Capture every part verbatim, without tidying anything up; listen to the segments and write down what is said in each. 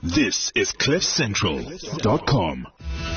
This is cliff central dot com.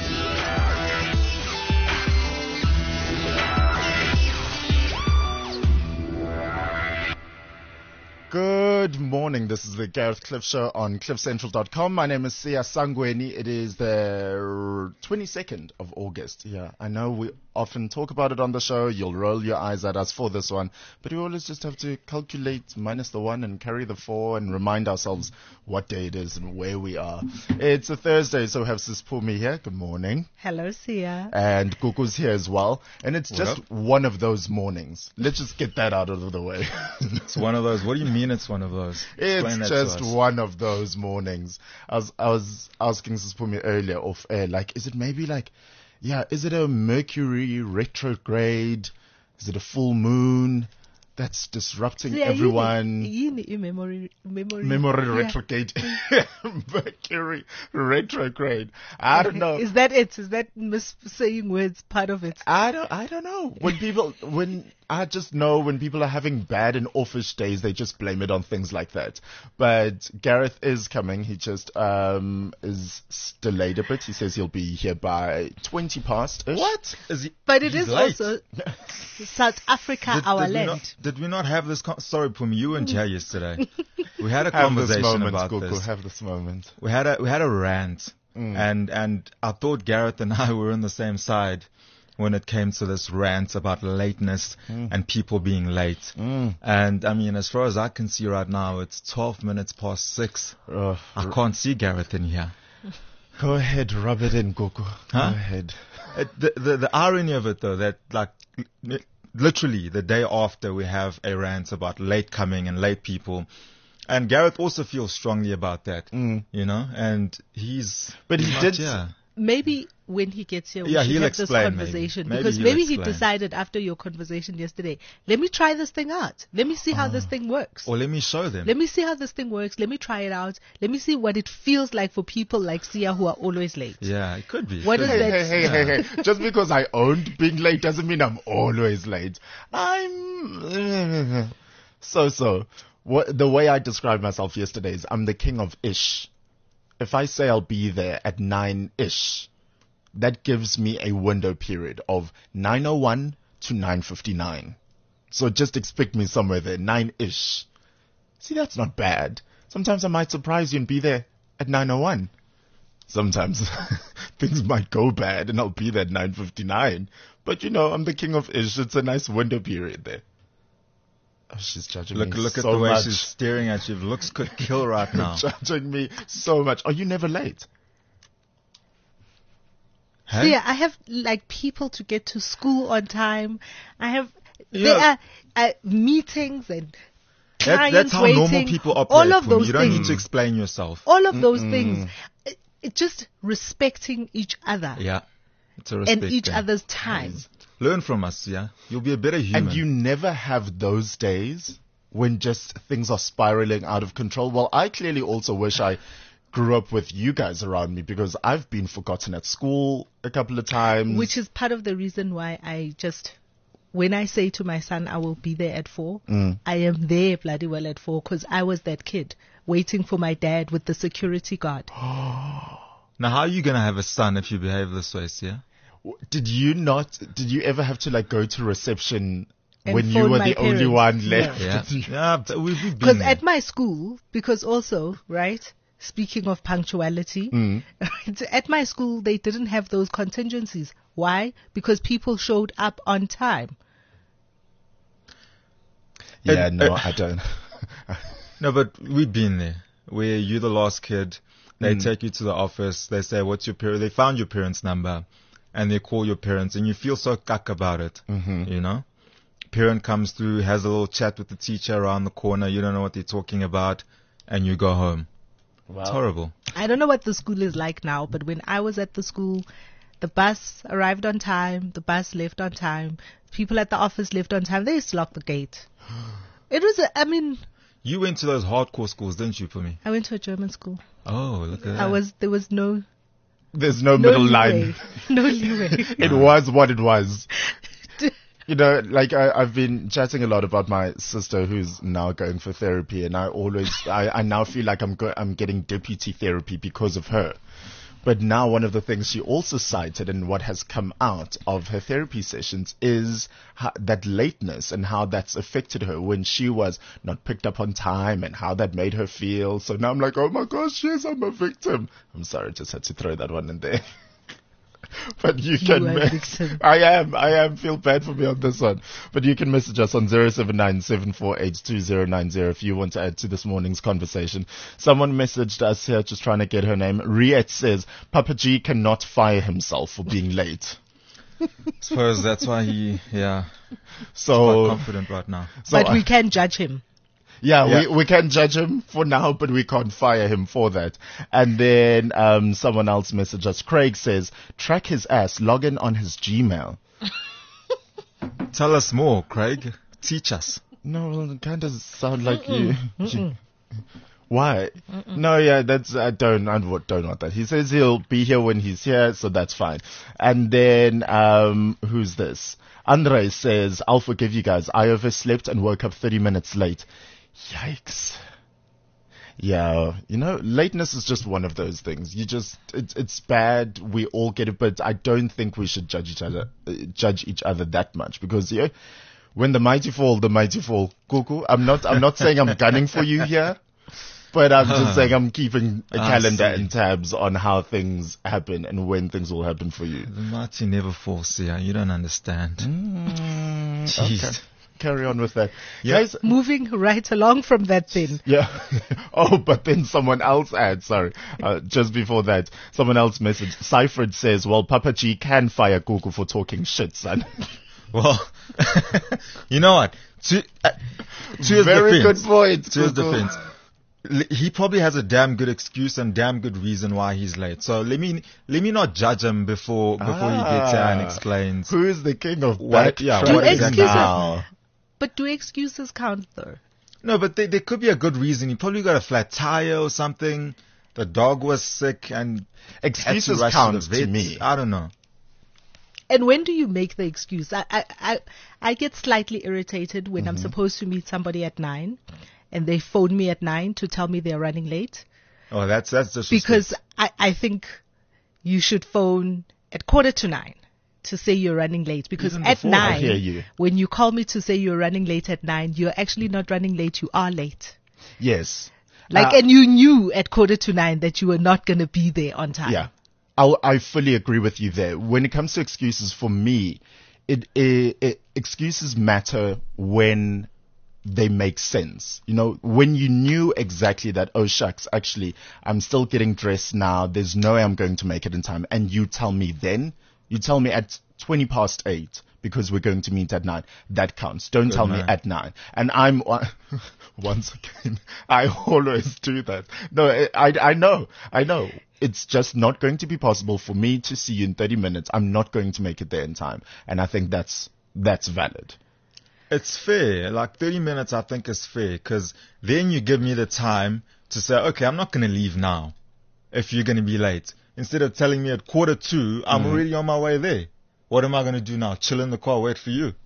Good morning. This is the Gareth Cliff Show on cliff central dot com. My name is Sia Sangweni. It is the twenty-second of August. Yeah, I know we often talk about it on the show. You'll roll your eyes at us for this one. But we always just have to calculate minus the one and carry the four and remind ourselves what day it is and where we are. It's a Thursday, so we have Sis Pumi here. Good morning. Hello, Sia. And Gugu's here as well. And it's What just up? one of those mornings. Let's just get that out of the way. It's one of those. What do you mean it's one of those? Explain It's that to just us. one of those mornings. I was I was asking Sispumi earlier off air, like, is it maybe like, yeah, is it a Mercury retrograde? Is it a full moon that's disrupting Sia, everyone? yini- yini memory, memory, Memory yeah. retrograde. Mercury retrograde. I don't know. Is that it? Is that mis- saying words part of it? I don't, I don't know. When people, when, I just know when people are having bad and offish days, they just blame it on things like that. But Gareth is coming. He just, um, is delayed a bit. He says he'll be here by twenty past. What? Is he, But it he's is late. also South Africa, Did, our did we land. not, did we not have this? Con- Sorry, Pumi, you weren't here yesterday. We had a Have this conversation moment, about Gugu. this. Have this moment. We had a we had a rant, Mm. and and I thought Gareth and I were on the same side when it came to this rant about lateness and people being late. Mm. And I mean, as far as I can see right now, it's twelve minutes past six. Uh, I can't see Gareth in here. go ahead, rub it in, Gugu. Huh? Go ahead. It, the, the the irony of it though, that like li- literally the day after we have a rant about late coming and late people, and Gareth also feels strongly about that, Mm. you know, and he's But he not did- here. Maybe when he gets here, we Yeah, should he'll have this explain, maybe. conversation. Maybe because he'll maybe he explain. decided after your conversation yesterday, let me try this thing out. Let me see how this thing works. Or let me show them. Let me see how this thing works. Let me try it out. Let me see what it feels like for people like Sia who are always late. Yeah, it could be. What Could is be. Hey, that? hey, hey, hey, hey. Just because I owned being late doesn't mean I'm always late. I'm so so. What the way I described myself yesterday is I'm the king of ish. If I say I'll be there at nine ish, that gives me a window period of nine oh one to nine fifty-nine. So just expect me somewhere there, nine ish. See, that's not bad. Sometimes I might surprise you and be there at nine oh one. Sometimes things might go bad and I'll be there at nine fifty-nine. But you know, I'm the king of ish. It's a nice window period there. Oh, she's judging Look, me look at so the way much. she's staring at you. Looks could kill right now. Judging me so much. Are you never late? Hey? Yeah, I have like people to get to school on time. I have Yeah. there are uh, meetings and That, clients that's how waiting. normal people operate. All of Pumi. those You don't things. need to explain yourself. all of those things. It, it just respecting each other Yeah, it's a respect and each thing. other's time. Learn from us, yeah. You'll be a better human. And you never have those days when just things are spiraling out of control. Well, I clearly also wish I grew up with you guys around me because I've been forgotten at school a couple of times. Which is part of the reason why I just, when I say to my son, I will be there at four, Mm. I am there bloody well at four because I was that kid waiting for my dad with the security guard. Now, how are you going to have a son if you behave this way, yeah? Did you not, did you ever have to like go to reception And when you phone were my the only parents? one left? Yeah, yeah, but we've, we've been Because there. at my school, because also, right, speaking of punctuality, Mm. at my school, they didn't have those contingencies. Why? Because people showed up on time. Yeah, And- no, uh, I don't. No, but we've been there. Where you're the last kid, they Mm. take you to the office, they say, what's your parent? They found your parents' number, and they call your parents, and you feel so cuck about it, Mhm. you know? Parent comes through, has a little chat with the teacher around the corner, you don't know what they're talking about, and you go home. It's horrible. I don't know what the school is like now, but when I was at the school, the bus arrived on time, the bus left on time, people at the office left on time. They used to lock the gate. It was, a, I mean, You went to those hardcore schools, didn't you, for me? I went to a German school. Oh, look at that. I was, there was no, There's no, no middle leeway. line. No leeway. It was what it was. You know, like I, I've been chatting a lot about my sister who's now going for therapy, and I always, I, I now feel like I'm go, I'm getting deputy therapy because of her. But now one of the things she also cited and what has come out of her therapy sessions is how, that lateness and how that's affected her when she was not picked up on time and how that made her feel. So now I'm like, oh my gosh, yes, I'm a victim. I'm sorry, just had to throw that one in there. But you, You can, are me- a victim. I am, I am, feel bad for me on this one. But you can message us on zero seven nine seven four eight two zero nine zero if you want to add to this morning's conversation. Someone messaged us here, just trying to get her name. Riet says, Papa G cannot fire himself for being late. Suppose that's why he, yeah, quite So, confident right now. so but I- we can judge him. Yeah, Yeah. We, we can judge him for now, but we can't fire him for that. And then um, someone else messaged us. Craig says, track his ass, log in on his Gmail. Tell us more, Craig. Teach us. No, well, it kind of sound like you. you- Why? No, yeah, that's, I don't, I don't want that. He says he'll be here when he's here, so that's fine. And then, um, who's this? Andre says, I'll forgive you guys. I overslept and woke up thirty minutes late. Yikes. Yeah, you know, lateness is just one of those things. You just, it's, it's bad. We all get it, but I don't think we should judge each other, uh, judge each other that much because, yeah, when the mighty fall, the mighty fall. Cuckoo, I'm not, I'm not saying I'm gunning for you here, but I'm just saying I'm keeping a I calendar see. and tabs on how things happen and when things will happen for you. The mighty never falls, Sia. You don't understand. Mm, Jeez. okay. Carry on with that. Yeah. Guys, Moving right along from that then. yeah. Oh, but then someone else adds, sorry, uh, just before that, someone else messaged. Seifert says, well, Papa G can fire Cuckoo for talking shit, son. Well, you know what? To, uh, to his Very defense, good point. To his Cuckoo. defense, l- he probably has a damn good excuse and damn good reason why he's late. So let me let me not judge him before before he gets here and Ah. explains. Who is the king of What- backtracking yeah, what exactly now? But do excuses count though? No, but there, there could be a good reason. He probably got a flat tire or something. The dog was sick and had to Excuses rush count to the to vet. me. I don't know. And when do you make the excuse? I I, I, I get slightly irritated when I'm supposed to meet somebody at nine and they phone me at nine to tell me they're running late. Oh, that's that's just Because I, I think you should phone at quarter to nine to say you're running late. Because Even at before, I nine, hear you. when you call me to say you're running late at nine, you're actually not running late, you are late. Yes. Like, Uh, and you knew at quarter to nine that you were not going to be there on time. Yeah. I'll, I fully agree with you there. When it comes to excuses, for me, it, it, it excuses matter when they make sense. You know, when you knew exactly that, oh shucks, actually, I'm still getting dressed now. There's no way I'm going to make it in time. And you tell me then, you tell me at twenty past eight because we're going to meet at nine. That counts. Don't Good tell me man. at nine. And I'm, once again, I always do that. No, I, I know, I know. It's just not going to be possible for me to see you in thirty minutes. I'm not going to make it there in time. And I think that's, that's valid. It's fair. Like thirty minutes, I think is fair because then you give me the time to say, okay, I'm not going to leave now if you're going to be late. Instead of telling me at quarter two, I'm already on my way there. What am I going to do now? Chill in the car, wait for you.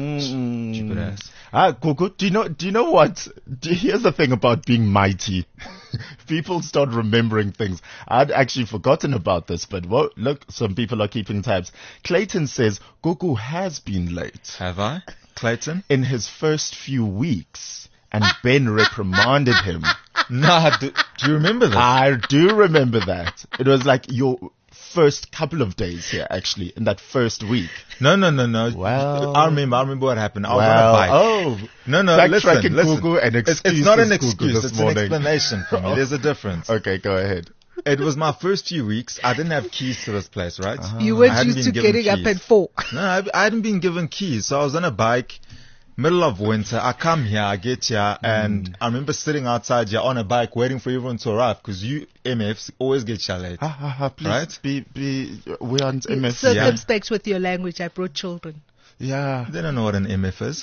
Mm. Stupid ass. Ah, Gugu, do you know, do you know what? Do, here's the thing about being mighty. People start remembering things. I'd actually forgotten about this, but whoa, look, some people are keeping tabs. Clayton says Gugu has been late Have I? Clayton? in his first few weeks, and Ben reprimanded him. Nah, do, do you remember this? I do remember that. It was like your first couple of days here, actually, in that first week. No, no, no, no. Well- I remember. I remember what happened. I was Well, on a bike. oh, No, no, backtracking listen, listen. Gugu and It's, it's not an excuses Gugu excuse. this It's morning. an explanation for me. There's a difference. Okay, go ahead. It was my first few weeks. I didn't have keys to this place, right? You I weren't hadn't used to been given getting up keys. at four. No, I, I hadn't been given keys. So I was on a bike, middle of winter. I come here, I get here, and I remember sitting outside here on a bike waiting for everyone to arrive because you M Fs always get here late. Ha, ha, ha, please Right? be, be, we aren't M F. Circumspect with your language. I brought children. Yeah. They don't know what an M F is.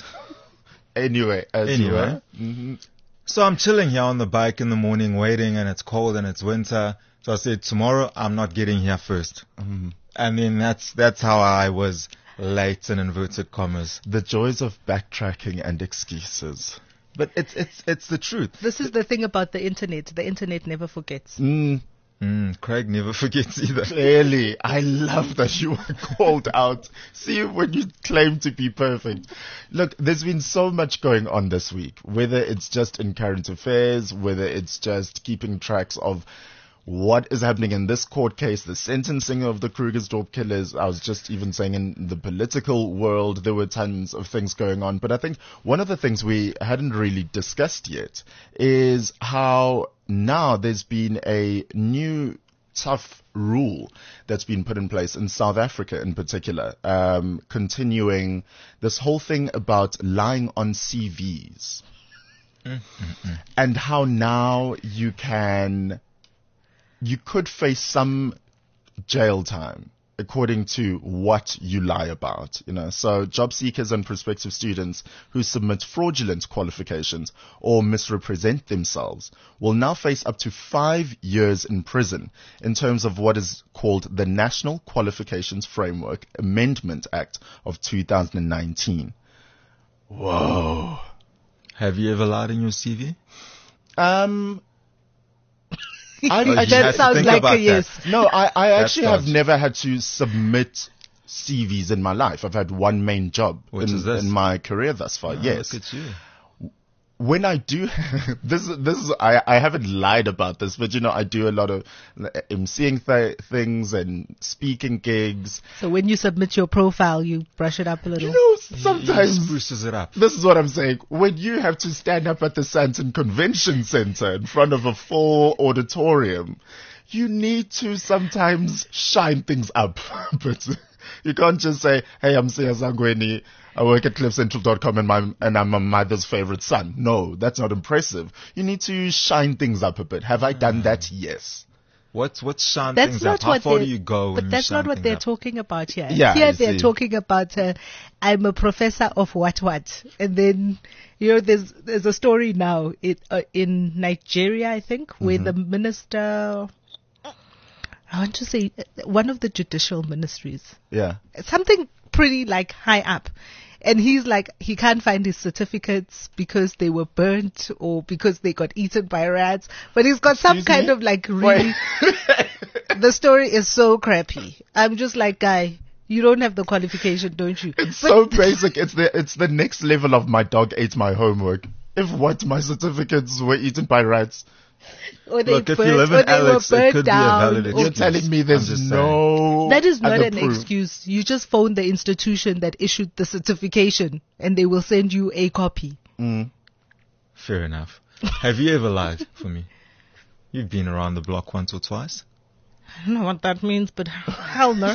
Anyway, as Anyway. you were. Mm-hmm. So I'm chilling here on the bike in the morning waiting and it's cold and it's winter. So I said, tomorrow I'm not getting here first. Mm-hmm. And then that's, that's how I was late in inverted commas. The joys of backtracking and excuses. But it's it's it's the truth. This is the thing about the internet. The internet never forgets. Mm, Mm, Craig never forgets either. clearly, I love that you were called out. See, when you claim to be perfect. Look, there's been so much going on this week, whether it's just in current affairs, whether it's just keeping tracks of what is happening in this court case, the sentencing of the Krugersdorp killers. I was just even saying in the political world, there were tons of things going on. But I think one of the things we hadn't really discussed yet is how now there's been a new tough rule that's been put in place in South Africa in particular, um, continuing this whole thing about lying on C Vs. Mm-hmm. And how now you can... you could face some jail time according to what you lie about, you know. So job seekers and prospective students who submit fraudulent qualifications or misrepresent themselves will now face up to five years in prison in terms of what is called the National Qualifications Framework Amendment Act of two thousand nineteen. Whoa. Have you ever lied in your C V? Um... I, Oh, I you had That to sounds think like about a yes. No, I, I That actually have does. never had to submit C Vs in my life. I've had one main job Which in, is this? in my career thus far. Oh, yes. Look at you. When I do, this is, this is, I, I haven't lied about this, but you know, I do a lot of emceeing th- things and speaking gigs. So when you submit your profile, you brush it up a little. You know, He sometimes spruces it up. this is what I'm saying. When you have to stand up at the Sandton Convention Center in front of a full auditorium, you need to sometimes shine things up. But you can't just say, hey, I'm Sia Zangweni. I work at cliff central dot com and, my, and I'm my mother's favorite son. No, that's not impressive. You need to shine things up a bit. Have I done that? Yes. What's what's shine That's things not up? How what far they- do you go? when But you that's shine not what things they're up? talking about here. Yeah, here I they're see. talking about uh, I'm a professor of what what, and then you know there's there's a story now it, uh, in Nigeria, I think, where Mm-hmm. the minister, I want to say uh, one of the judicial ministries, Yeah. something pretty like high up. And he's like, he can't find his certificates because they were burnt or because they got eaten by rats. But he's got some Excuse kind me? of like really, the story is so crappy. I'm just like, guy, you don't have the qualification, don't you? It's so basic. It's the it's the next level of my dog ate my homework. If what my certificates were eaten by rats, Or they Look, if you burnt, live or in they Alex, were it burnt could be a down. valid or- you're excuse. telling me I'm there's just no That is not other an proof. excuse. You just phone the institution that issued the certification and they will send you a copy. Mm. Fair enough. Have you ever lied for me? You've been around the block once or twice. I don't know what that means, but hell no.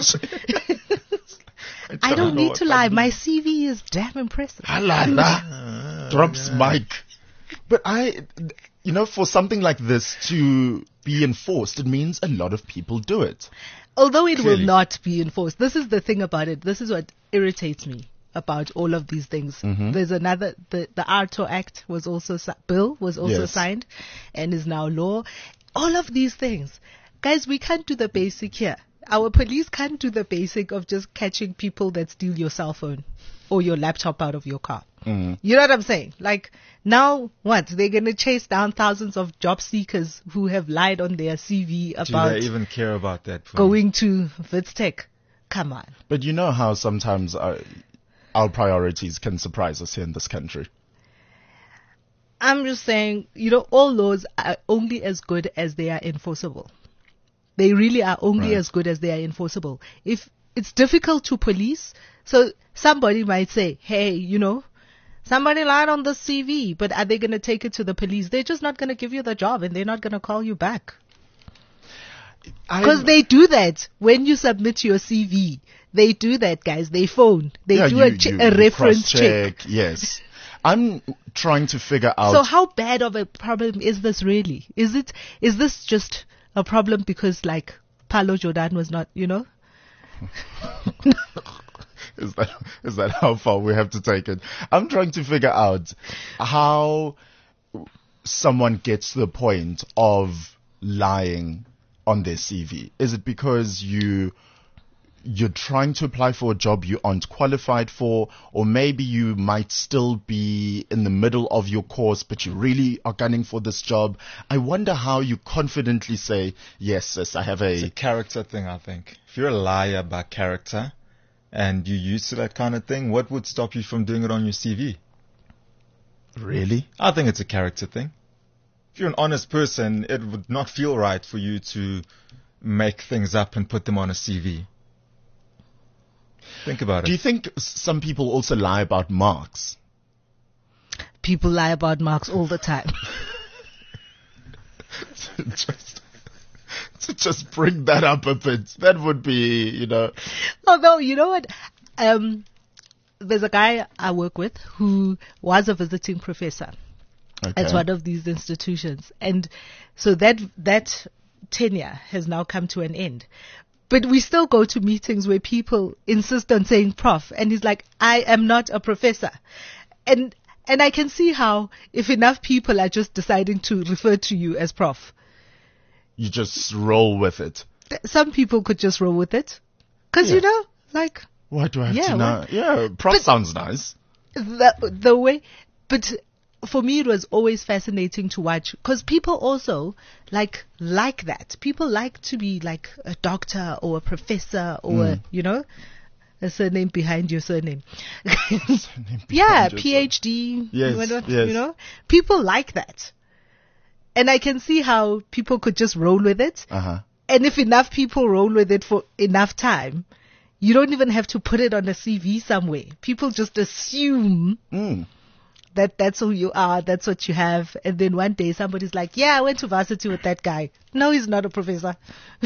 I don't know need what to that lie. means. My C V is damn impressive. Halala. Drops mic. But I, you know, for something like this to be enforced, it means a lot of people do it. Although it Clearly. will not be enforced. This is the thing about it. This is what irritates me about all of these things. Mm-hmm. There's another, the, the ARTO Act was also, si- bill was also Yes. signed and is now law. All of these things. Guys, we can't do the basic here. Our police can't do the basic of just catching people that steal your cell phone or your laptop out of your car. Mm. You know what I'm saying? Like, now what? They're going to chase down thousands of job seekers who have lied on their C V Do about they even care about that? For me? going to Vitstech. Come on. But you know how sometimes our, our priorities can surprise us here in this country. I'm just saying, you know, all laws are only as good as they are enforceable. They really are only Right. as good as they are enforceable. If it's difficult to police, so somebody might say, hey, you know, somebody lied on the C V, but are they going to take it to the police? They're just not going to give you the job and they're not going to call you back. Because I'm- they do that when you submit your C V. They do that, guys. They phone. They Yeah, do you- a, che- you a reference check. cross-check, yes. I'm trying to figure out. So how bad of a problem is this really? Is it, is this just a problem because like Paulo Jordan was not, you know? Is that is that how far we have to take it? I'm trying to figure out how someone gets to the point of lying on their C V. Is it because you you're trying to apply for a job you aren't qualified for, or maybe you might still be in the middle of your course, but you really are gunning for this job. I wonder how you confidently say, yes, sis, I have It's a a, character thing, I think. If you're a liar by character and you're used to that kind of thing, what would stop you from doing it on your C V? really? I think it's a character thing. If you're an honest person, it would not feel right for you to make things up and put them on a C V. Think about Do you it. think s- some people also lie about marks? People lie about marks all the time. just, to just bring that up a bit, that would be, you know, Although, you know what? Um, there's a guy I work with who was a visiting professor okay. at one of these institutions. And so that, that tenure has now come to an end. But we still go to meetings where people insist on saying prof. And he's like, I am not a professor. And, and I can see how if enough people are just deciding to refer to you as prof, You just roll with it. th- some people could just roll with it. Cause Yeah. you know, like, Why do I have Yeah, to know? why- Yeah, prof But- sounds nice. the the way, but for me it was always fascinating to watch because people also like like that. People like to be like a doctor or a professor or you know a surname behind your surname. yeah, behind your PhD. Yes, you know, yes. you know, people like that, and I can see how people could just roll with it. Uh huh. And if enough people roll with it for enough time, you don't even have to put it on a C V somewhere. People just assume Mm. that that's who you are, that's what you have. And then one day somebody's like, yeah, I went to varsity with that guy. No, he's not a professor.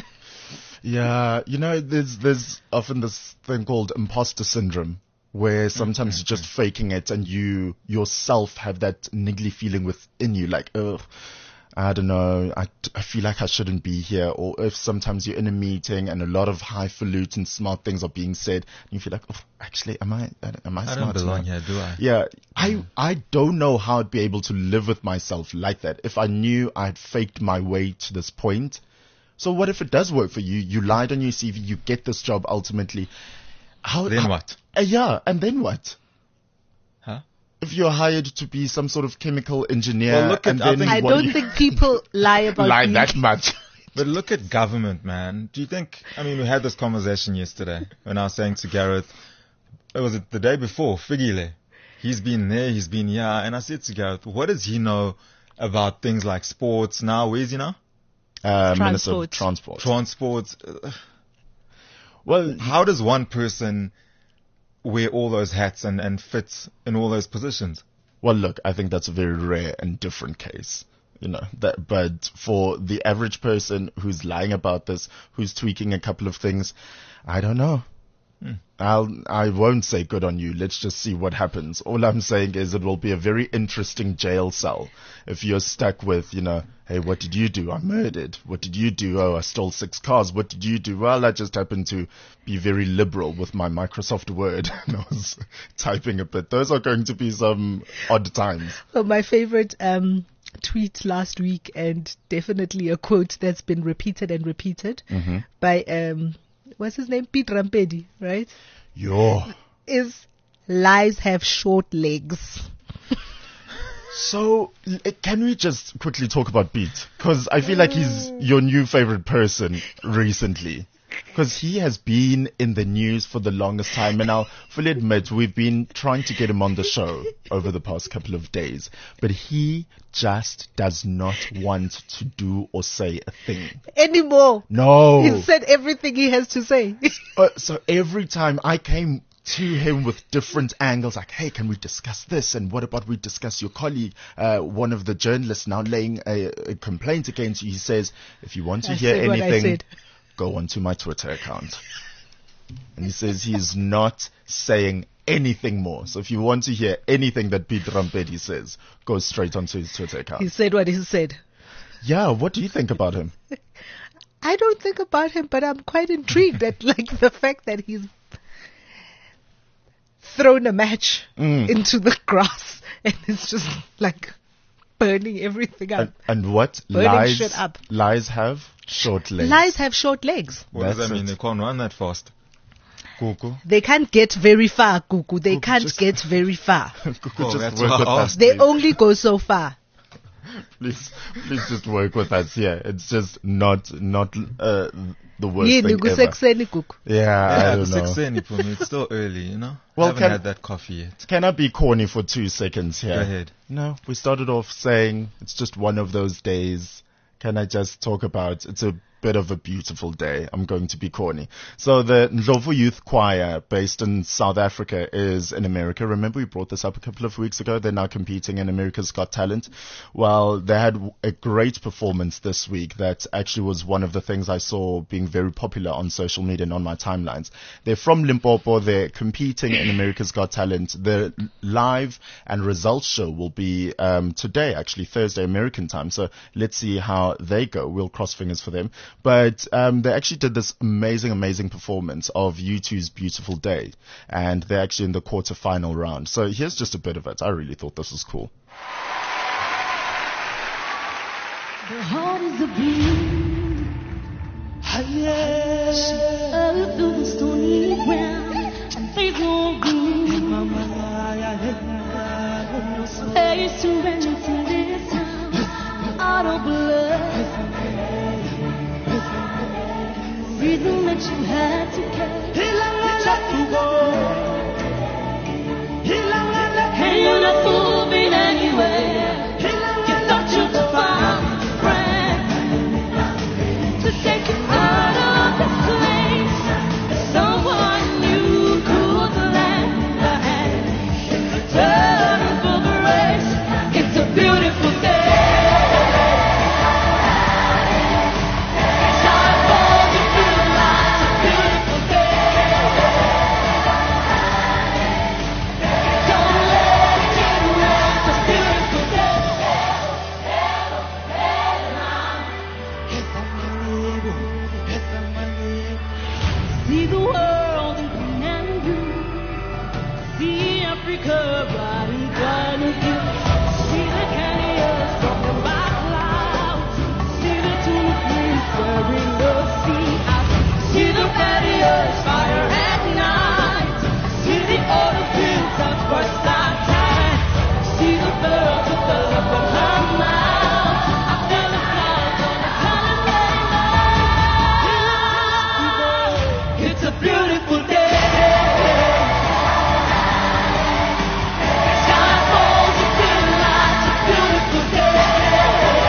Yeah, you know, there's there's often this thing called imposter syndrome, where sometimes you're just faking it, and you yourself have that niggly feeling within you, like, ugh, I don't know, I, I feel like I shouldn't be here. Or if sometimes you're in a meeting and a lot of highfalutin smart things are being said, and you feel like, oh, actually, am I am I I smart? don't belong enough? here, do I? Yeah, I I don't know how I'd be able to live with myself like that if I knew I'd faked my way to this point. So what if it does work for you? You lied on your C V, you get this job ultimately. How Then how- what? Uh, yeah, and then what? Huh? If you're hired to be some sort of chemical engineer, Well, look at- and I then think- I what don't you- think people lie about lie being- that much. But look at government, man. Do you think, I mean, we had this conversation yesterday when I was saying to Gareth, it was the day before, Figile. He's been there, he's been here. And I said to Gareth, what does he know about things like sports now? Where is he now? Uh, Minister of Transport. Transport. Transport. Uh, Well, How does one person wear all those hats and, and fit in all those positions? Well, look, I think that's a very rare and different case. You know, that, but for the average person who's lying about this, who's tweaking a couple of things, I don't know. I'll, I won't say good on you. Let's just see what happens. All I'm saying is it will be a very interesting jail cell if you're stuck with, you know, hey, what did you do? I murdered. What did you do? Oh, I stole six cars. What did you do? Well, I just happened to be very liberal with my Microsoft Word and I was typing a bit. Those are going to be some odd times. Well, my favorite um, tweet last week, and definitely a quote that's been repeated and repeated Mm-hmm. by, um, what's his name? Pete Rampedi, right? Yo. Is lies have short legs. So, l- can we just quickly talk about Beat? Because I feel like he's your new favorite person recently. Because he has been in the news for the longest time, and I'll fully admit we've been trying to get him on the show over the past couple of days. But he just does not want to do or say a thing. Anymore. No. He said everything he has to say. Uh, so every time I came to him with different angles, like, hey, can we discuss this? And what about we discuss your colleague, uh, one of the journalists now laying a, a complaint against you? He says, if you want to I hear said what I anything, said. go onto my Twitter account. And he says he's not saying anything more. So if you want to hear anything that Pete Rampedi says, go straight onto his Twitter account. He said what he said. Yeah, what do you think about him? I don't think about him, but I'm quite intrigued at like the fact that he's thrown a match Mm. into the grass and it's just like burning everything up. And, and what? Burning Lies, shit up. lies have short legs. Lies have short legs. What does That's that mean? it. They can't run that fast. Kuku. They can't get very far, Kuku. They can't just- get very far. Oh, Just that's work what with I us, asked. They please. only go so far. Please, please just work with us here. It's just not not uh, the worst Yini thing ever. kusekuseni, Kuku. Yeah, Yeah, I the don't know. six any for me. It's still early, you know. Well, haven't can- had that coffee yet. Can I be corny for two seconds here? Go ahead. No, we started off saying it's just one of those days. Can I just talk about it's a bit of a beautiful day? I'm going to be corny. So the Ndlovu Youth Choir, based in South Africa, is in America. Remember we brought this up a couple of weeks ago. They're now competing in America's Got Talent. Well, they had a great performance this week that actually was one of the things I saw being very popular on social media and on my timelines. They're from Limpopo. They're competing in America's Got Talent. The live and results show will be um, today, actually Thursday American time. So let's see how they go. We'll cross fingers for them. But um, they actually did this amazing, amazing performance of U two's Beautiful Day. And they're actually in the quarter-final round. So here's just a bit of it. I really thought this was cool. The heart is a blue. Earth through the stony ground, and faith won't gloom. No space to rent to this town. Auto blood. Reason that you had to care. And you're not moving anywhere. You thought you could find a friend to take you out of this place. Someone you could lend a hand. It's a turn for the race. It's a beautiful day. Time for the blue lights. A beautiful day. Don't let it get away. It's a beautiful day. See the world in green and blue. See Africa bright and bright with you. See the canyon broken by clouds. See the tulips wearing the sea out. See the patios fire at night. See the auto fields at first time. See the birds with the look of her mouth. After the clouds on the colored rainbow. It's a beautiful day. Time for the blue lights. A beautiful day.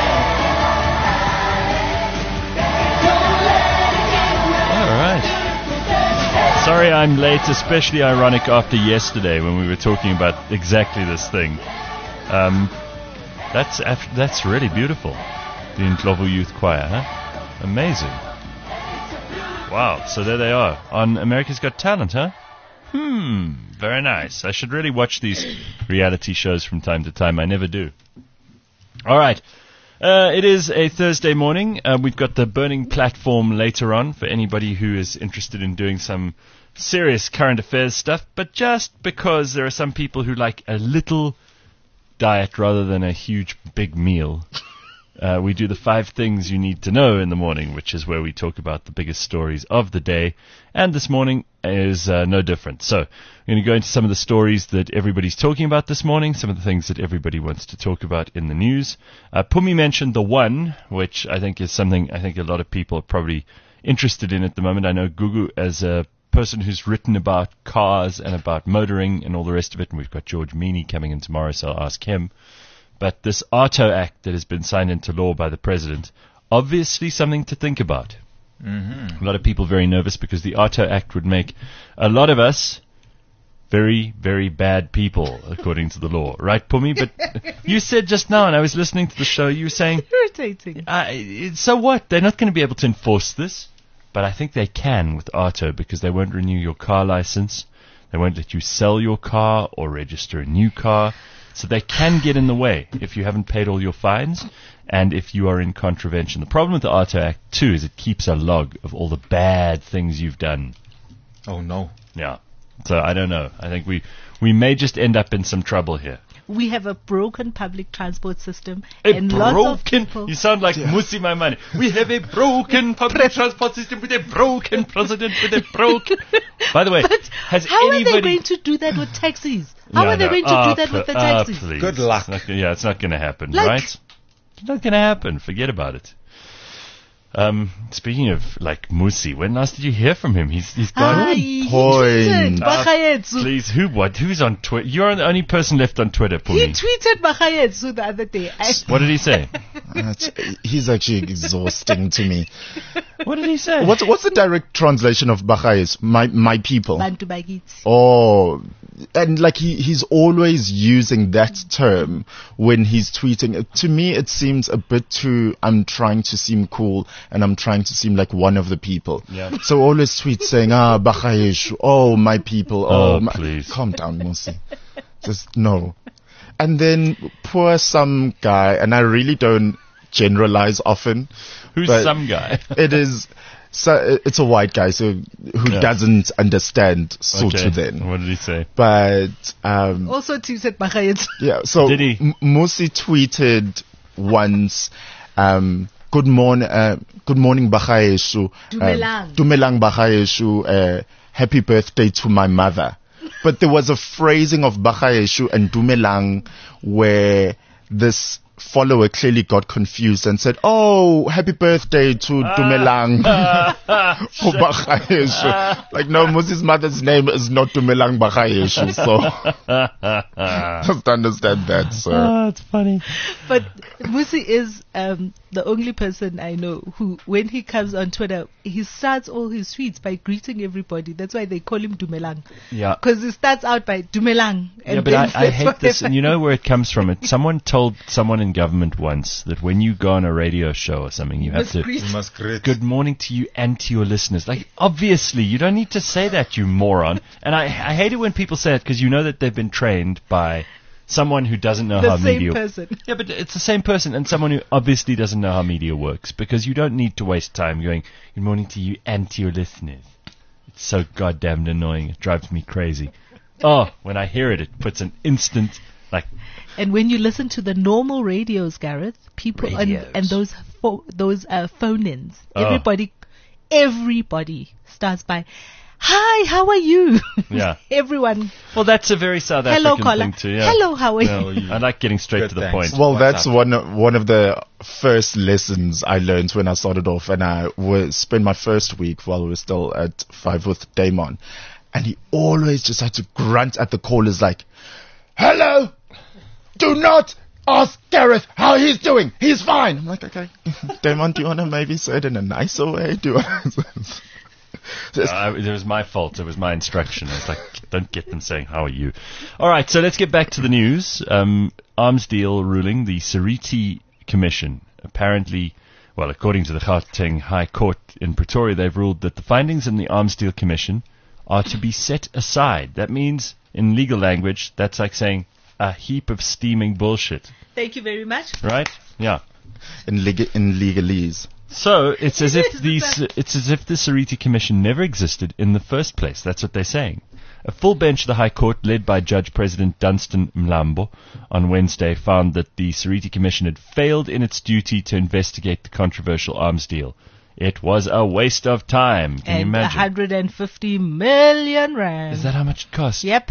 Don't let it get away. All right. Sorry I'm late, especially ironic after yesterday when we were talking about exactly this thing. Um, that's af- that's really beautiful. The Ndlovu Youth Choir, huh? Amazing. Wow, so there they are on America's Got Talent, huh? Hmm, very nice. I should really watch these reality shows from time to time. I never do. All right. Uh, it is a Thursday morning. Uh, we've got the burning platform later on for anybody who is interested in doing some serious current affairs stuff. But just because there are some people who like a little diet rather than a huge big meal, uh, we do the five things you need to know in the morning, which is where we talk about the biggest stories of the day. And this morning is uh, no different. So we're going to go into some of the stories that everybody's talking about this morning, some of the things that everybody wants to talk about in the news. Uh, Pumi mentioned the one, which I think is something I think a lot of people are probably interested in at the moment. I know Gugu, as a person who's written about cars and about motoring and all the rest of it, and we've got George Meany coming in tomorrow, so I'll ask him. But this AUTO Act that has been signed into law by the president, obviously something to think about. Mm-hmm. A lot of people very nervous because the AUTO Act would make a lot of us very, very bad people, according to the law. Right, Pumi? But you said just now, and I was listening to the show, you were saying, Irritating. uh, so what? They're not going to be able to enforce this. But I think they can with AUTO because they won't renew your car license. They won't let you sell your car or register a new car. So they can get in the way if you haven't paid all your fines and if you are in contravention. The problem with the AUTO Act, too, is it keeps a log of all the bad things you've done. Oh, no. Yeah. So I don't know. I think we, we may just end up in some trouble here. we have a broken public transport system, A and lots of broken. people. You sound like Musi Maimane. We have a broken public transport system with a broken president with a broken. By the way, But has how anybody? are they going to do that with taxis? How Yeah, are they no. going to Ah, do that with the pl- ah, taxis? please. Good luck. It's not gonna- yeah, it's not going to happen, Like- right? It's not going to happen. Forget about it. Um, speaking of like Musi, when last did you hear from him? He's he's Ah, gone. he, he point. tweeted Ah, Bagaetsu. Please, who? What? Who's on Twitter? You're the only person left on Twitter, He Pumi. tweeted Bagaetsu the other day. I, What did he say? That's- He's actually exhausting to me. What did he say? What's what's the direct translation of Bachayes? My my people. Bantu Bagiti. Oh, and like he, he's always using that term when he's tweeting. To me, it seems a bit too, I'm trying to seem cool and I'm trying to seem like one of the people. Yeah. So always tweets saying, ah, Bachayeshu, oh, my people, oh, Oh, my. please. Calm down, Musi. Just no. And then poor some guy, and I really don't generalize often. Who's but some guy? It is, so it's a white guy, so who Yeah. doesn't understand Sotho Okay. then. What did he say? But um, Also tweeted Bagaetsu. yeah, so Did he? M- Musi tweeted once, um, "Good morning, uh, good morning, Bagaeshu. Dumelang. Dumelang Bagaeshu. Uh, happy birthday to my mother." But there was a phrasing of Bagaeshu and Dumelang where this follower clearly got confused and said, "Oh, happy birthday to Ah. Dumelang for Bagaeshu." Like, no, Musi's mother's name is not Dumelang Bagaeshu, so just understand that, sir. Oh, it's funny. But Musi is um, the only person I know who, when he comes on Twitter, he starts all his tweets by greeting everybody. That's why they call him Dumelang. Yeah. Because he starts out by Dumelang. And Yeah, but then I, I says hate this, whatever. and you know where it comes from. It someone told someone in government once that when you go on a radio show or something, you have Must to. greet- You must greet. Good morning to you and to your listeners. Like, obviously, you don't need to say that, you moron. And I, I hate it when people say it because you know that they've been trained by someone who doesn't know the how same media. person. Yeah, but it's the same person and someone who obviously doesn't know how media works because you don't need to waste time going, good morning to you and to your listeners. It's so goddamn annoying. It drives me crazy. Oh, when I hear it, it puts an instant, like, And when you listen to the normal radios, Gareth, people and, Radios. and those pho- those uh, phone-ins, Oh. everybody, everybody starts by, "Hi, how are you?" Yeah. Everyone. well, that's a very South Hello, African caller. thing too. Yeah. Hello, how are How are you? you? I like getting straight Good, to the thanks. point. Well, What's that's up? one of, one of the first lessons I learned when I started off, and I was spent my first week while we were still at Five with Damon, and he always just had to grunt at the callers like, "Hello, do not ask Gareth how he's doing. He's fine." I'm like, okay, Damon, do you want to maybe say it in a nicer way? Do you want to... Uh, it was my fault. It was my instruction. It's like, don't get them saying, how are you? All right, so let's get back to the news. Um, arms deal ruling. The Seriti Commission apparently, well, according to the Gauteng High Court in Pretoria, they've ruled that the findings in the Arms Deal Commission are to be set aside. That means, in legal language, that's like saying a heap of steaming bullshit, Thank you very much. right? Yeah. in, leg- in legalese. So it's as if It the is, it's as if the Seriti Commission never existed in the first place. That's what they're saying. A full bench of the High Court, led by Judge President Dunstan Mlambo, on Wednesday found that the Seriti Commission had failed in its duty to investigate the controversial arms deal. It was a waste of time. Can you And imagine? one hundred fifty million rand. Is that how much it cost? Yep.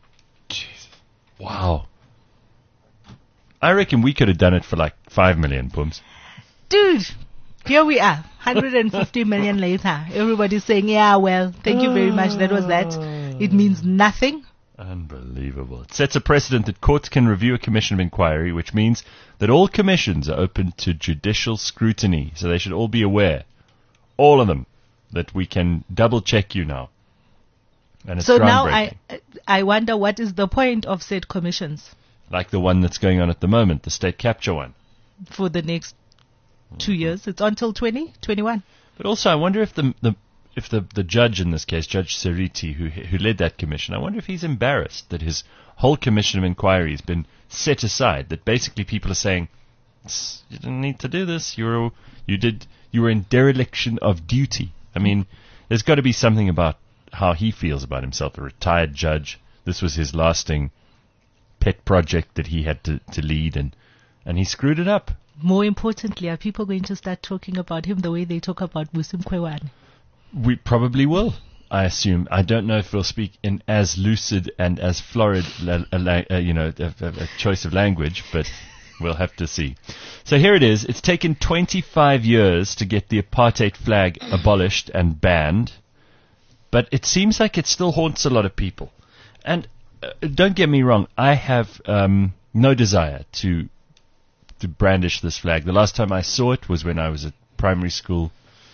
Wow. I reckon we could have done it for like five million pumps. Dude, here we are. one hundred fifty million later. Everybody's saying, yeah, well, thank you very much. That was that. It means nothing. Unbelievable. It sets a precedent that courts can review a commission of inquiry, which means that all commissions are open to judicial scrutiny. So they should all be aware, all of them, that we can double check you now. And it's So now I, groundbreaking. I wonder what is the point of said commissions Like the one that's going on at the moment, the state capture one. for the next two years. It's until twenty twenty-one. But also, I wonder if the the if the, the judge in this case, Judge Seriti, who who led that commission, I wonder if he's embarrassed that his whole commission of inquiry has been set aside. That basically people are saying, "S- you didn't need to do this. You were you did you were in dereliction of duty. I mean, there's got to be something about how he feels about himself. A retired judge. This was his lasting pet project that he had to, to lead, and, and he screwed it up. More importantly, are people going to start talking about him the way they talk about Musim Kwewane? We probably will, I assume. I don't know if we'll speak in as lucid and as florid, la- a la- uh, you know, a, a, a choice of language, but we'll have to see. So here it is. It's taken twenty-five years to get the apartheid flag abolished and banned, but it seems like it still haunts a lot of people. And uh, don't get me wrong, I have um, no desire to to brandish this flag. The last time I saw it was when I was at primary school.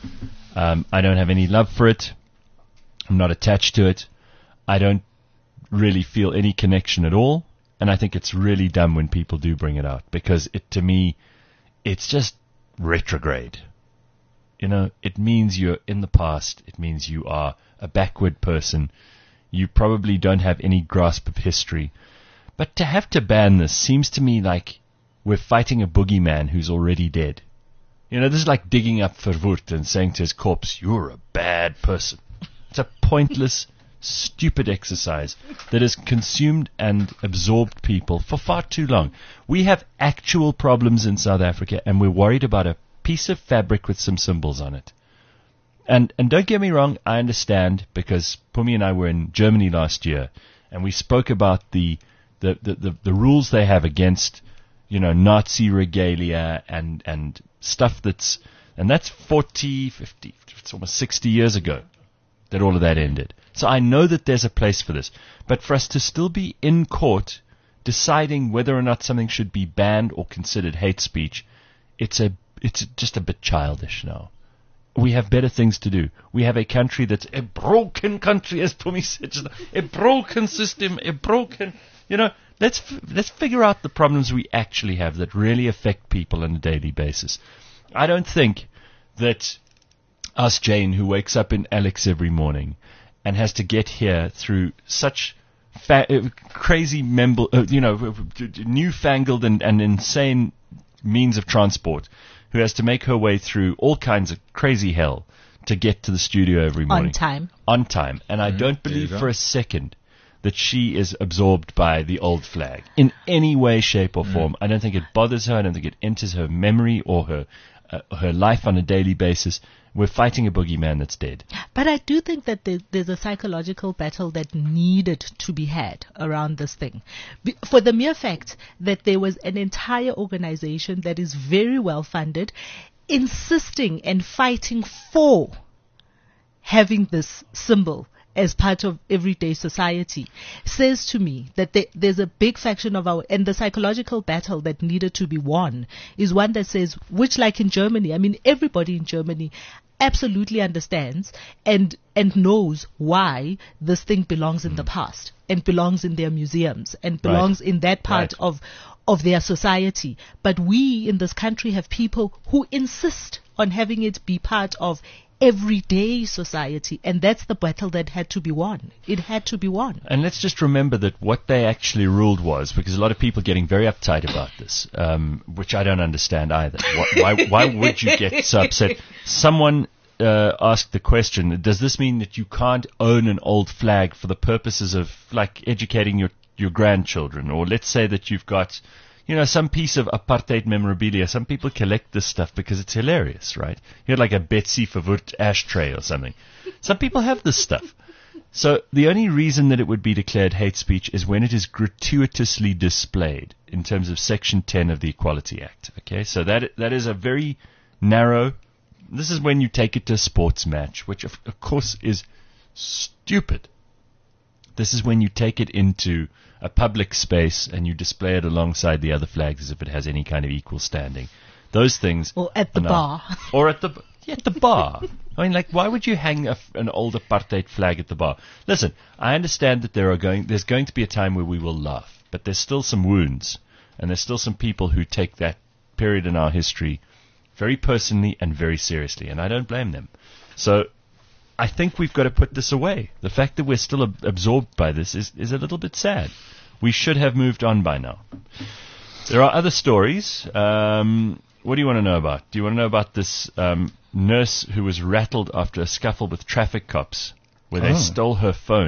Um, I don't have any love for it. I'm not attached to it. I don't really feel any connection at all. And I think it's really dumb when people do bring it out, because it, to me, it's just retrograde. You know, it means you're in the past. It means you are a backward person. You probably don't have any grasp of history. But to have to ban this seems to me like we're fighting a boogeyman who's already dead. You know, this is like digging up Verwoerd and saying to his corpse, you're a bad person. It's a pointless, stupid exercise that has consumed and absorbed people for far too long. We have actual problems in South Africa, and we're worried about a piece of fabric with some symbols on it. And and don't get me wrong, I understand, because Pumi and I were in Germany last year, and we spoke about the the, the, the, the rules they have against, you know, Nazi regalia and, and stuff that's, and that's forty, fifty, it's almost sixty years ago that all of that ended. So I know that there's a place for this. But for us to still be in court deciding whether or not something should be banned or considered hate speech, it's a it's just a bit childish now. We have better things to do. We have a country that's a broken country, as Pumi said, just a broken system, a broken, you know, let's f- let's figure out the problems we actually have that really affect people on a daily basis. I don't think that us Jane, who wakes up in Alex every morning and has to get here through such fa- uh, crazy, memble, uh, you know, newfangled and, and insane means of transport, who has to make her way through all kinds of crazy hell to get to the studio every morning. On time. On time. And I don't there you believe go. for a second that she is absorbed by the old flag in any way, shape, or form. I don't think it bothers her. I don't think it enters her memory or her uh, her life on a daily basis. We're fighting a boogeyman that's dead. But I do think that there, there's a psychological battle that needed to be had around this thing. Be, for the mere fact that there was an entire organization that is very well funded, insisting and fighting for having this symbol as part of everyday society, says to me that there, there's a big faction of our, and the psychological battle that needed to be won is one that says, which like in Germany, I mean, everybody in Germany absolutely understands and and knows why this thing belongs in the past and belongs in their museums and belongs in that part Right. of of their society. But we in this country have people who insist on having it be part of everyday society, and that's the battle that had to be won. It had to be won. And let's just remember that what they actually ruled was, because a lot of people are getting very uptight about this, um, which I don't understand either. Why, why, why would you get so upset? Someone uh, asked the question, does this mean that you can't own an old flag for the purposes of, like, educating your, your grandchildren? Or let's say that you've got, you know, some piece of apartheid memorabilia. Some people collect this stuff because it's hilarious, right? You had like a Betsy Verwoerd ashtray or something. Some people have this stuff. So the only reason that it would be declared hate speech is when it is gratuitously displayed in terms of Section ten of the Equality Act. Okay, so that that is a very narrow. This is when you take it to a sports match, which of, of course is stupid. This is when you take it into a public space and you display it alongside the other flags as if it has any kind of equal standing. Those things. Or at the are not- bar. Or at the yeah, at the bar. I mean, like, why would you hang a f an old apartheid flag at the bar? Listen, I understand that there are going there's going to be a time where we will laugh, but there's still some wounds, and there's still some people who take that period in our history very personally and very seriously, and I don't blame them. So I think we've got to put this away. The fact that we're still ab- absorbed by this is, is a little bit sad. We should have moved on by now. There are other stories. Um, what do you want to know about? Do you want to know about this um, nurse who was rattled after a scuffle with traffic cops where they Oh. stole her phone?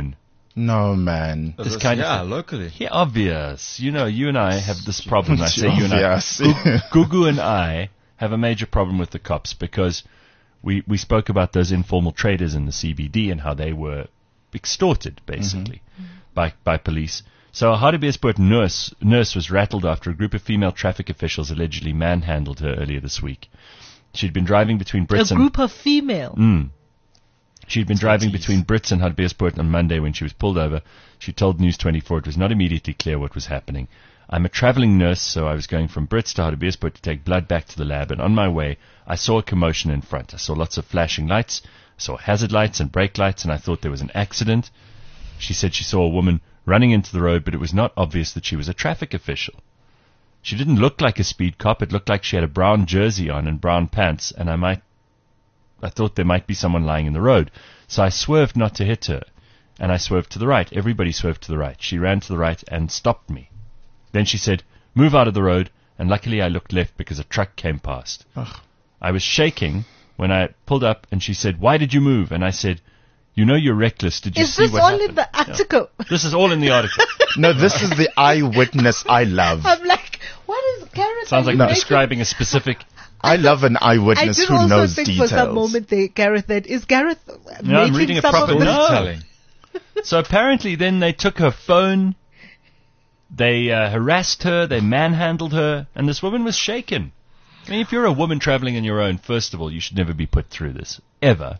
No, man. This kind of yeah, thing. locally. Yeah, obvious. You know, you and I have this problem. I say you and I. Yes. Gugu and I have a major problem with the cops because we, we spoke about those informal traders in the C B D and how they were extorted, basically, by, by police. So a Hartbeespoort nurse, nurse was rattled after a group of female traffic officials allegedly manhandled her earlier this week. She'd been driving between A Brits and... group of female. Mm. She'd been driving between Brits and Hartbeespoort on Monday when she was pulled over. She told News twenty-four it was not immediately clear what was happening. I'm a traveling nurse, so I was going from Brits to Hartbeespoort to take blood back to the lab, and on my way, I saw a commotion in front. I saw lots of flashing lights, I saw hazard lights and brake lights, and I thought there was an accident. She said she saw a woman running into the road, but it was not obvious that she was a traffic official. She didn't look like a speed cop. It looked like she had a brown jersey on and brown pants, and I might I thought there might be someone lying in the road. So I swerved not to hit her, and I swerved to the right. Everybody swerved to the right. She ran to the right and stopped me. Then she said, move out of the road, and luckily I looked left because a truck came past. Ugh. I was shaking when I pulled up, and she said, why did you move? And I said, you know you're reckless. Did you Is see this what all happened? in the article? Yeah. This is all in the article. No, this is the eyewitness I love. I'm like, what is Gareth? Sounds are like you you're making? describing a specific... I love an I eyewitness did who also knows think details. for some moment there, Gareth, that is Gareth No, I'm making reading a some proper of the No. Storytelling. So apparently then they took her phone, they uh, harassed her, they manhandled her, and this woman was shaken. I mean, if you're a woman traveling on your own, first of all, you should never be put through this, ever.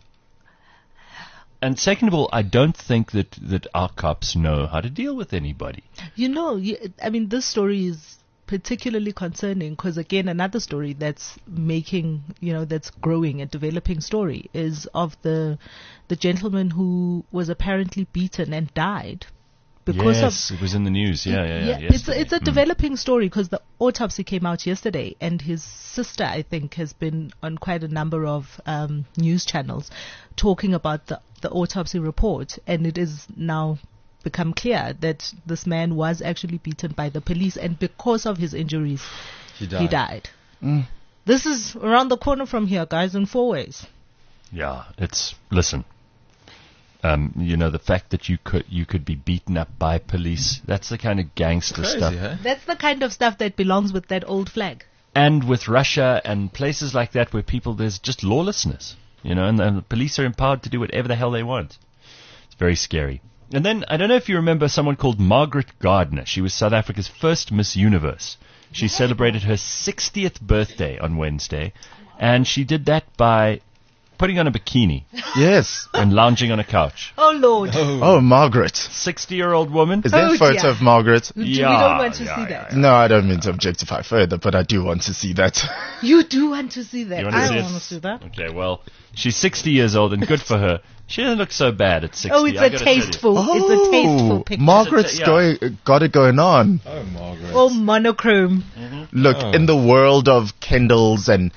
And second of all, I don't think that, that our cops know how to deal with anybody. You know, you, I mean, this story is particularly concerning because, again, another story that's making, you know, that's growing and developing story is of the the gentleman who was apparently beaten and died because yes, of. it was in the news. Yeah, yeah, yeah. it's a, yesterday. it's a Mm. developing story because the autopsy came out yesterday, and his sister, I think, has been on quite a number of um, news channels talking about the the autopsy report, and it is now become clear that this man was actually beaten by the police, and because of his injuries, He died. he died. Mm. This is around the corner from here, guys, in four ways. Yeah, it's listen. Um, you know, the fact that you could you could be beaten up by police, that's the kind of gangster Crazy, stuff. huh? That's the kind of stuff that belongs with that old flag. And with Russia and places like that where people, there's just lawlessness, you know, and, and the police are empowered to do whatever the hell they want. It's very scary. And then, I don't know if you remember someone called Margaret Gardner. She was South Africa's first Miss Universe. She celebrated her sixtieth birthday on Wednesday, and she did that by putting on a bikini Yes. and lounging on a couch. Oh, Lord. Oh, Margaret. sixty-year-old woman. Is there Oh, a photo dear. of Margaret? We Yeah, don't want to yeah, see yeah, that. No, I don't mean to objectify further, but I do want to see that. You do want to see that. You want to I see it? want to see that. Okay, well, she's sixty years old, and good for her. She doesn't look so bad at sixty. Oh, it's I a gotta tell you. tasteful. It's a tasteful picture. Margaret's Yeah. going, got it going on. Oh, Margaret. Oh, monochrome. Look, Oh. in the world of Kendalls and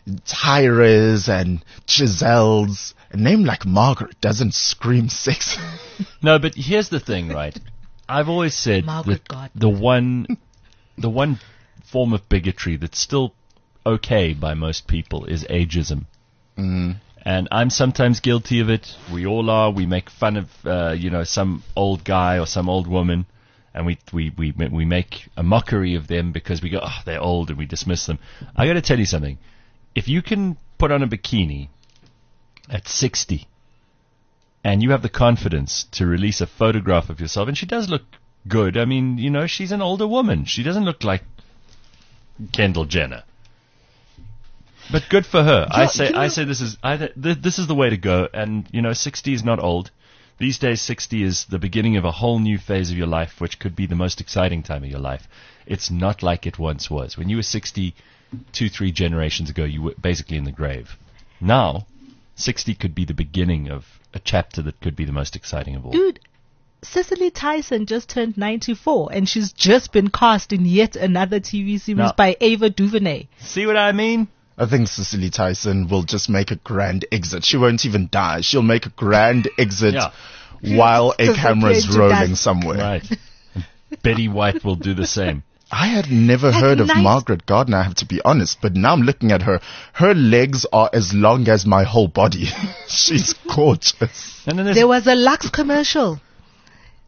Tyras and Giselles, a name like Margaret doesn't scream sex. No, but here's the thing, right? I've always said Margaret that Gardner. the one, the one form of bigotry that's still okay by most people is ageism. Mm. And I'm sometimes guilty of it. We all are. We make fun of, uh, you know, some old guy or some old woman, and we we we we make a mockery of them because we go, oh, they're old, and we dismiss them. I got to tell you something. If you can put on a bikini at sixty, and you have the confidence to release a photograph of yourself, and she does look good. I mean, you know, she's an older woman. She doesn't look like Kendall Jenner. But good for her. I Yeah, say, you know- I say this is, I, th- th- this is the way to go. And you know, sixty is not old. These days, sixty is the beginning of a whole new phase of your life, which could be the most exciting time of your life. It's not like it once was. When you were sixty, two, three generations ago, you were basically in the grave. Now, sixty could be the beginning of a chapter that could be the most exciting of all. Dude, Cicely Tyson just turned ninety-four, and she's just been cast in yet another T V series Now- by Ava DuVernay. See what I mean? I think Cicely Tyson will just make a grand exit. She won't even die. She'll make a grand exit Yeah. while a Disappear camera's into rolling dust. somewhere. Right. Betty White will do the same. I had never That's heard of nice. Margaret Gardner, I have to be honest, but now I'm looking at her. Her legs are as long as my whole body. She's gorgeous. And then there's There was a Lux commercial.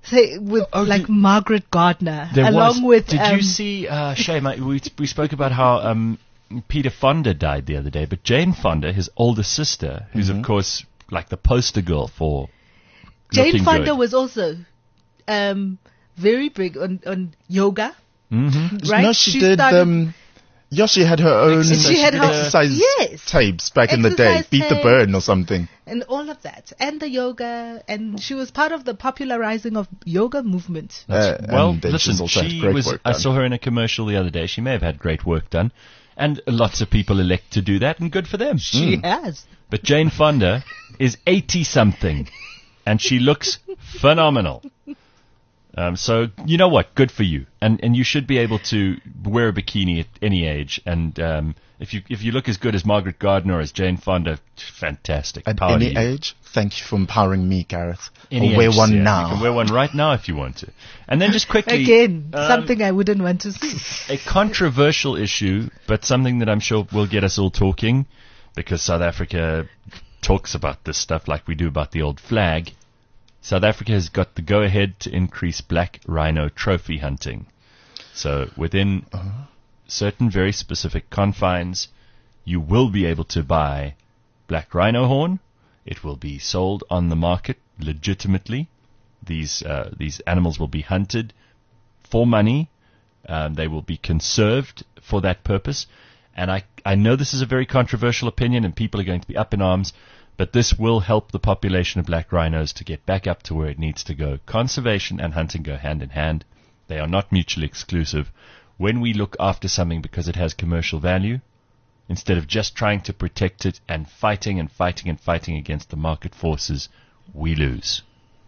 say with Oh, like did- Margaret Gardner, There along was. with Did um, you see, uh, Shay, my- we, we spoke about how um, Peter Fonda died the other day, but Jane Fonda, his older sister, who's Mm-hmm. of course like the poster girl for Jane looking Fonda good. was also um, very big on, on yoga, Mm-hmm. right? No, she, did. started- Um, yeah, she had her own Exercise- She had her- exercise yes. tapes back in the day. Exercise Beat the tapes. Burn or something. and all of that, and the yoga, and she was part of the popularizing of yoga movement. Uh, Well, and then listen, she's also had she great was. work I done. saw her in a commercial the other day. She may have had great work done, and lots of people elect to do that, and good for them. She Hmm. has. But Jane Fonda is eighty something, and she looks phenomenal. Um, so you know what? Good for you, and and you should be able to wear a bikini at any age. And um, if you if you look as good as Margaret Gardner or as Jane Fonda, fantastic. At Power to any you. age, thank you for empowering me, Gareth. Any I'll wear age, one yeah. now. You can wear one right now if you want to. And then just quickly, Again, um, something I wouldn't want to see. a controversial issue, but something that I'm sure will get us all talking, because South Africa talks about this stuff like we do about the old flag. South Africa has got the go-ahead to increase black rhino trophy hunting. So within certain very specific confines, you will be able to buy black rhino horn. It will be sold on the market legitimately. These uh, these animals will be hunted for money. Um, they will be conserved for that purpose. And I, I know this is a very controversial opinion and people are going to be up in arms, but this will help the population of black rhinos to get back up to where it needs to go. Conservation and hunting go hand in hand. They are not mutually exclusive. When we look after something because it has commercial value, instead of just trying to protect it and fighting and fighting and fighting against the market forces, we lose.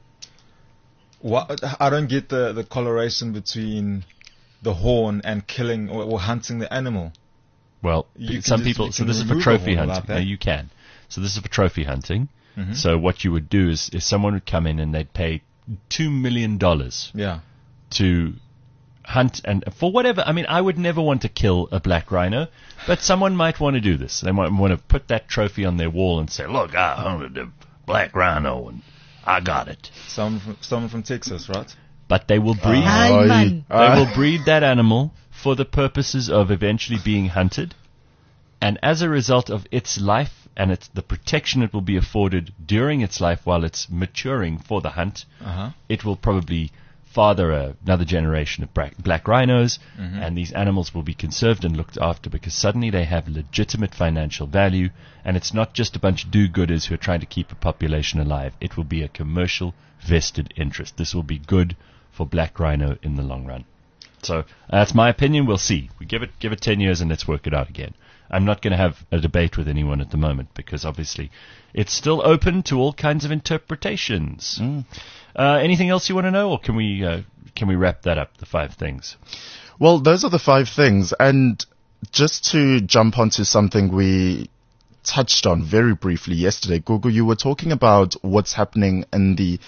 What, I don't get the, the correlation between the horn and killing or, or hunting the animal. Well, You p- can some just- people. you So can this is for remove a trophy horn hunting. like No, that. you can. So this is for trophy hunting. Mhm. So what you would do is, is someone would come in and they'd pay two million dollars Yeah. to hunt and for whatever. I mean, I would never want to kill a black rhino, but someone might want to do this. They might want to put that trophy on their wall and say, "Look, I hunted a black rhino and I got it." Someone from, someone from Texas, right? But they will breed. Hi, Oh, man. you- They uh, will breed that animal for the purposes of eventually being hunted, and as a result of its life and its the protection it will be afforded during its life while it's maturing for the hunt, Uh-huh. it will probably father a, another generation of black, black rhinos, and these animals will be conserved and looked after because suddenly they have legitimate financial value, and it's not just a bunch of do-gooders who are trying to keep a population alive. It will be a commercial vested interest. This will be good for black rhino in the long run. So that's my opinion. We'll see. We give it give it ten years and let's work it out again. I'm not going to have a debate with anyone at the moment because obviously it's still open to all kinds of interpretations. Uh, anything else you want to know, or can we uh, can we wrap that up? The five things. Well, those are the five things. And just to jump onto something we touched on very briefly yesterday, Gugu, you were talking about what's happening in the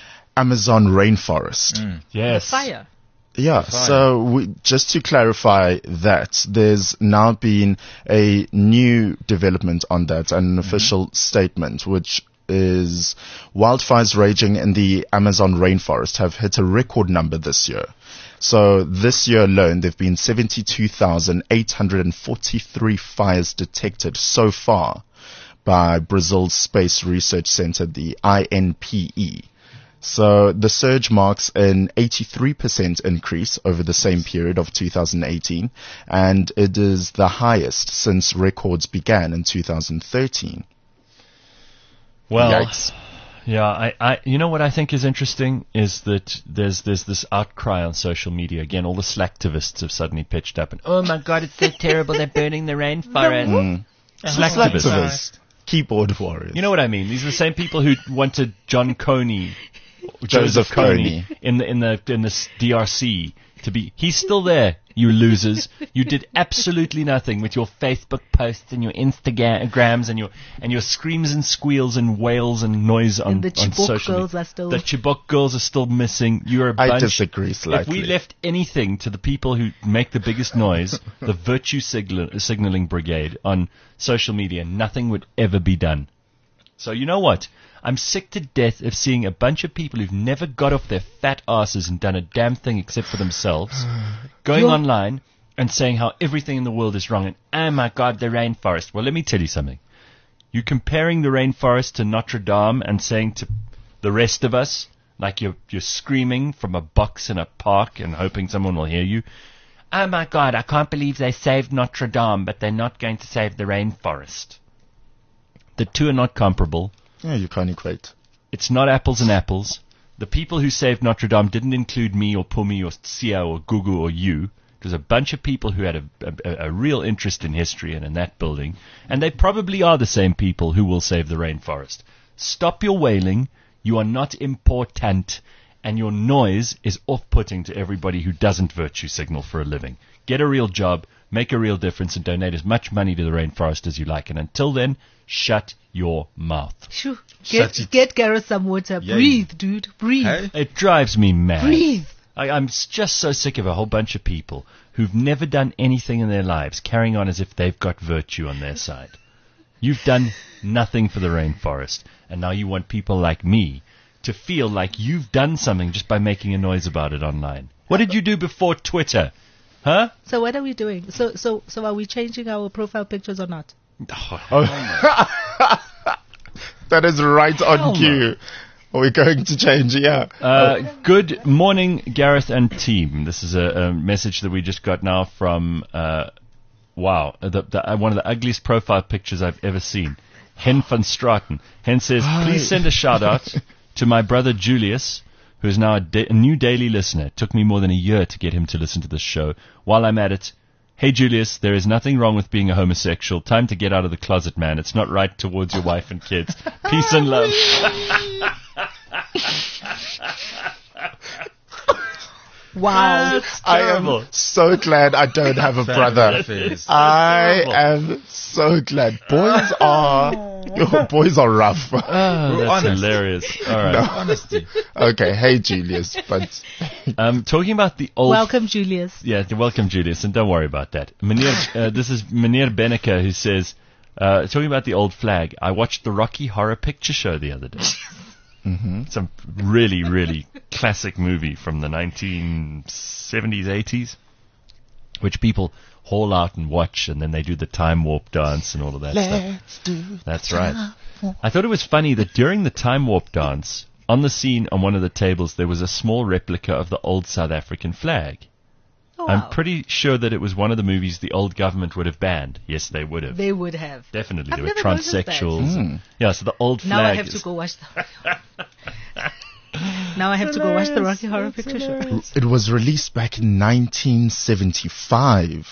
Amazon rainforest. Yes. Fire. Yeah, so we, just to clarify that, there's now been a new development on that, an official statement, which is wildfires raging in the Amazon rainforest have hit a record number this year. So this year alone, there have been seventy-two thousand eight hundred forty-three fires detected so far by Brazil's Space Research Center, the I N P E. So the surge marks an eighty-three percent increase over the same period of two thousand eighteen, and it is the highest since records began in two thousand thirteen. Well, Yikes. yeah, I, I, you know what I think is interesting is that there's there's this outcry on social media. Again, all the slacktivists have suddenly pitched up and, oh my God, it's so terrible, they're burning the rainforest. Slacktivists. Slacktivist. Keyboard warriors. You know what I mean? These are the same people who wanted John Coney, Joseph Kony. in the in the in the D R C to be. He's still there. You losers! You did absolutely nothing with your Facebook posts and your Instagrams and your and your screams and squeals and wails and noise on, And the on Chibok social girls media. are still- The Chibok girls are still missing. You're a I bunch. disagree If slightly. we left anything to the people who make the biggest noise, the virtue signal, signaling brigade on social media, nothing would ever be done. So you know what? I'm sick to death of seeing a bunch of people who've never got off their fat asses and done a damn thing except for themselves, going You're- online and saying how everything in the world is wrong and, oh my God, the rainforest. Well, let me tell you something. You're comparing the rainforest to Notre Dame and saying to the rest of us, like you're, you're screaming from a box in a park and hoping someone will hear you, oh my God, I can't believe they saved Notre Dame, but they're not going to save the rainforest. The two are not comparable. Yeah, you can't equate. It's not apples and apples. The people who saved Notre Dame didn't include me or Pumi or Sia or Gugu or you. It was a bunch of people who had a, a, a real interest in history and in that building. And they probably are the same people who will save the rainforest. Stop your wailing. You are not important. And your noise is off-putting to everybody who doesn't virtue signal for a living. Get a real job, make a real difference, and donate as much money to the rainforest as you like. And until then, shut your mouth. Shoo. Shut Get, it. get Gareth some water. Yeah. Breathe, dude. Breathe. Hey? It drives me mad. Breathe. I, I'm s- just so sick of a whole bunch of people who've never done anything in their lives carrying on as if they've got virtue on their side. You've done nothing for the rainforest, and now you want people like me to feel like you've done something just by making a noise about it online. What did you do before Twitter? Huh? So what are we doing? So so so are we changing our profile pictures or not? That is right Hell on cue. Are we going to change? Yeah. Uh, good morning, Gareth and team. This is a, a message that we just got now from, uh, wow, the, the, uh, one of the ugliest profile pictures I've ever seen. Hen van Straten. Hen says, please send a shout out to my brother Julius, who is now a, da- a new daily listener. It took me more than a year to get him to listen to this show. While I'm at it, hey Julius, there is nothing wrong with being a homosexual. Time to get out of the closet, man. It's not right towards your wife and kids. Peace and love. Wow. I terrible. am so glad I don't have a Family brother. affairs. I terrible. am so glad. Boys are, your boys are rough. Oh, that's honest. hilarious. All right. Honesty. Okay, hey Julius, but Um, talking about the old... Welcome, Julius. Yeah, th- welcome, Julius, and don't worry about that. Meneer, uh, this is Meneer Beneke who says, uh, talking about the old flag, I watched the Rocky Horror Picture Show the other day. Mm-hmm. It's a really, really classic movie from the nineteen seventies, eighties, which people haul out and watch, and then they do the time warp dance and all of that stuff. do That's right. I thought it was funny that during the time warp dance, on the scene on one of the tables, there was a small replica of the old South African flag. Oh, I'm wow. pretty sure that it was one of the movies the old government would have banned. Yes, they would have. They would have. Definitely. I've There were never noticed that. transsexuals. and- yeah, so the old flag Now I have is- to go watch the. Now I have to go watch the Rocky Horror Picture Show. It was released back in nineteen seventy-five.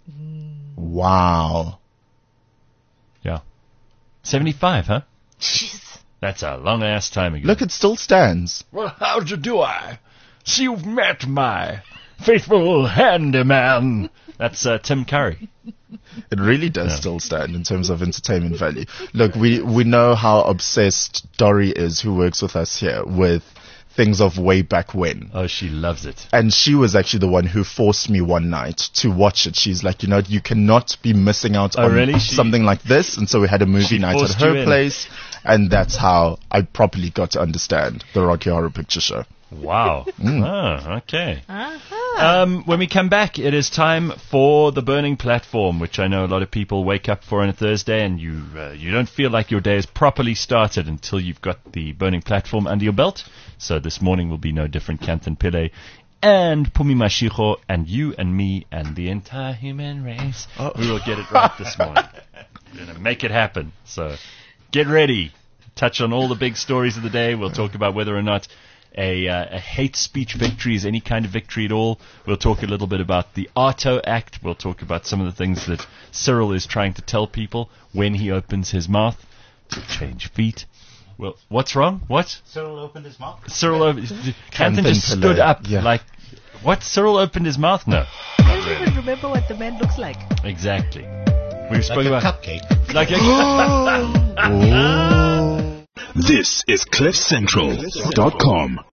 Wow. Yeah. seventy-five, huh? Jeez. That's a long-ass time ago. Look, it still stands. Well, how do you do I? So you've met my faithful handyman. That's uh, Tim Curry. It really does Yeah. still stand in terms of entertainment value. Look, we, we know how obsessed Dory is, who works with us here, with things of way back when. Oh, she loves it. And she was actually the one who forced me one night to watch it. She's like, you know, you cannot be missing out Oh, on really? She- something like this. And so we had a movie She night at forced you her in. place. And that's how I properly got to understand the Rocky Horror Picture Show. Wow. Oh, okay. Aha. Um, when we come back, it is time for the Burning Platform, which I know a lot of people wake up for on a Thursday, and you uh, you don't feel like your day is properly started until you've got the Burning Platform under your belt. So this morning will be no different. Kanthan Pillay and Pumi Mashiko and you and me and the entire human race. We will get it right this morning. We're going to make it happen. So get ready. Touch on all the big stories of the day. We'll talk about whether or not A, uh, a hate speech victory is any kind of victory at all. We'll talk a little bit about the Arto Act. We'll talk about some of the things that Cyril is trying to tell people when he opens his mouth to change feet. Well, what's wrong? What? Cyril opened his mouth. Cyril opened... Kanthan Kanthan just Pillay, stood up yeah. like... What? Cyril opened his mouth? No. I don't even remember what the man looks like. Exactly. We've Like spoken a about... cupcake. Like a... Oh. This is cliff central dot com.